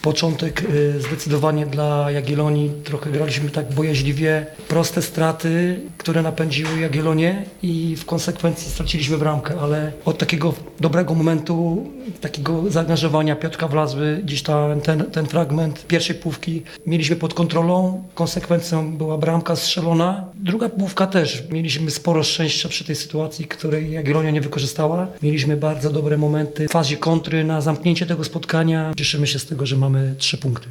Początek zdecydowanie dla Jagiellonii, trochę graliśmy tak bojaźliwie, proste straty, które napędziły Jagiellonię i w konsekwencji straciliśmy bramkę, ale od takiego dobrego momentu, takiego zaangażowania Piotrka Wlazły, gdzieś ten fragment pierwszej połówki mieliśmy pod kontrolą, konsekwencją była bramka strzelona. Druga połówka też, mieliśmy sporo szczęścia przy tej sytuacji, której Jagiellonia nie wykorzystała. Mieliśmy bardzo dobre momenty w fazie kontry na zamknięcie tego spotkania. Cieszymy się z tego, że mamy 3 punkty.